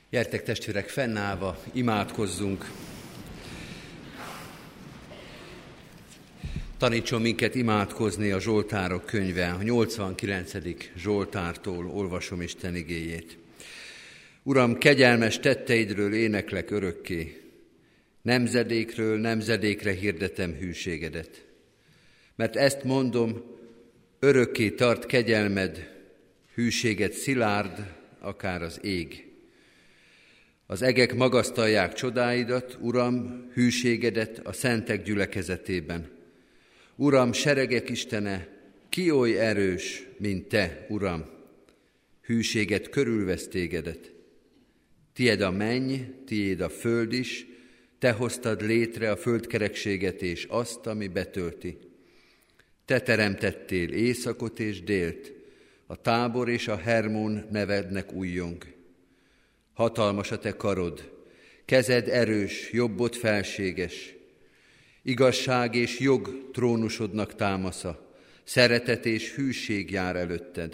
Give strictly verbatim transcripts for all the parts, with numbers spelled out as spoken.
Gyertek testvérek, fennállva, imádkozzunk. Tanítson minket imádkozni a Zsoltárok könyve, a nyolcvankilencedik Zsoltártól olvasom Isten igéjét. Uram, kegyelmes tetteidről éneklek örökké, nemzedékről nemzedékre hirdetem hűségedet. Mert ezt mondom, örökké tart kegyelmed, hűséged szilárd, akár az ég. Az egek magasztalják csodáidat, Uram, hűségedet a szentek gyülekezetében. Uram, seregek Istene, ki oly erős, mint Te, Uram? Hűséget körülvesz tégedet. Tied a menny, tiéd a föld is, Te hoztad létre a földkerekséget és azt, ami betölti. Te teremtettél északot és délt, a Tábor és a Hermón nevednek újjong. Hatalmas a Te karod, kezed erős, jobbod felséges. Igazság és jog trónusodnak támasza, szeretet és hűség jár előtted.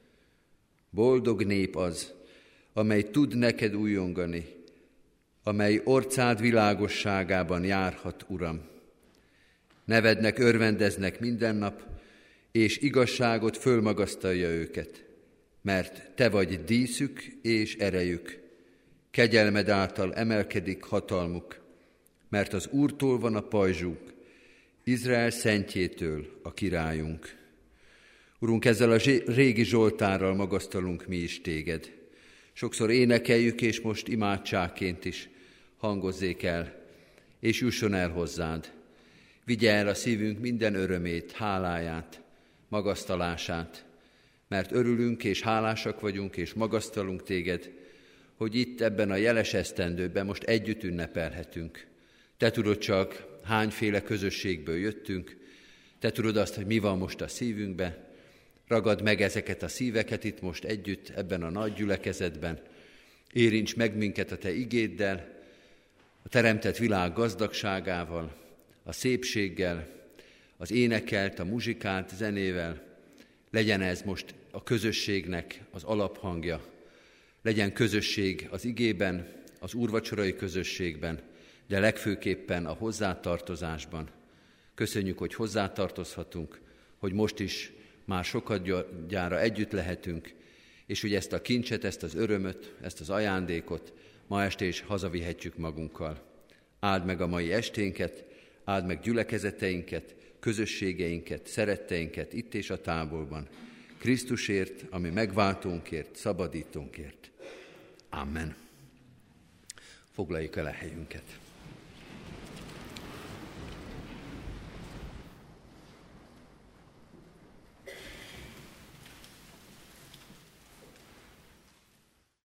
Boldog nép az, amely tud neked újjongani, amely orcád világosságában járhat, Uram. Nevednek örvendeznek minden nap, és igazságot fölmagasztalja őket, mert Te vagy díszük és erejük, kegyelmed által emelkedik hatalmuk, mert az Úrtól van a pajzsuk, Izrael szentjétől a királyunk. Urunk, ezzel a régi Zsoltárral magasztalunk mi is Téged. Sokszor énekeljük, és most imádságként is hangozzék el, és jusson el hozzád. Vigye el a szívünk minden örömét, háláját, magasztalását, mert örülünk és hálásak vagyunk, és magasztalunk Téged, hogy itt ebben a jeles esztendőben most együtt ünnepelhetünk. Te tudod csak, hányféle közösségből jöttünk, Te tudod azt, hogy mi van most a szívünkben. Ragad meg ezeket a szíveket itt most együtt, ebben a nagy gyülekezetben. Érints meg minket a Te igéddel, a teremtett világ gazdagságával, a szépséggel, az énekelt, a muzsikált zenével. Legyen ez most a közösségnek az alaphangja. Legyen közösség az igében, az úrvacsorai közösségben, de legfőképpen a hozzátartozásban. Köszönjük, hogy hozzátartozhatunk, hogy most is már sokadjára együtt lehetünk, és hogy ezt a kincset, ezt az örömöt, ezt az ajándékot ma este is hazavihetjük magunkkal. Áld meg a mai esténket, áld meg gyülekezeteinket, közösségeinket, szeretteinket itt és a távolban. Krisztusért, ami megváltónkért, szabadítónkért. Amen. Foglaljuk el a helyünket.